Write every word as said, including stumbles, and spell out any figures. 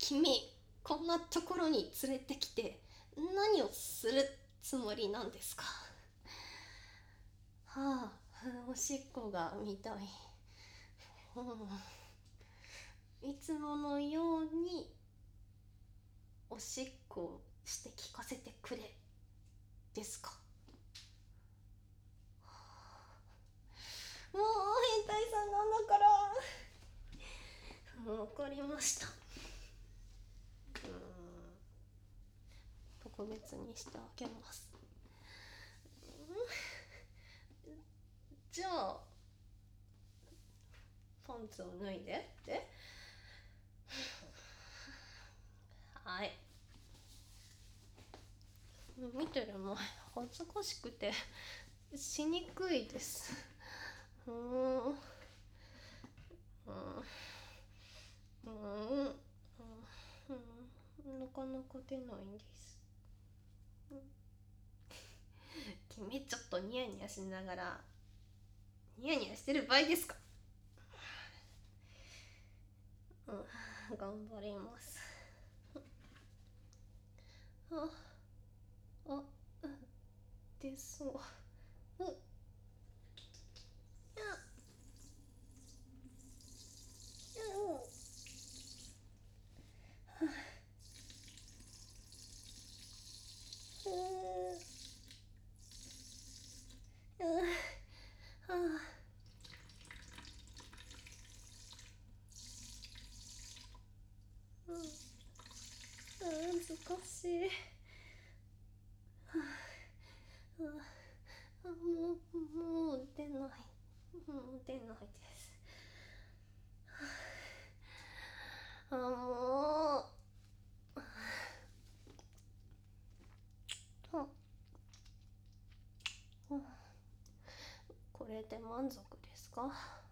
君、こんなところに連れてきて何をするつもりなんですか？はあ、おしっこが見たい。うん、いつものようにおしっこをして聞かせてくれですか？もう変態さんなんだから。わかりました。うん、特別にしてあげます。じゃあパンツを脱いでってはい。見てる前恥ずかしくてしにくいです。うーんうんうんうんなかなか出ないんです。君ちょっとニヤニヤしながらニヤニヤしてる場合ですか？うん、頑張ります。ああ出そう。うっ難しい。あ、もうもう出ない。もう出ないです。あ、もうあ、これで満足ですか？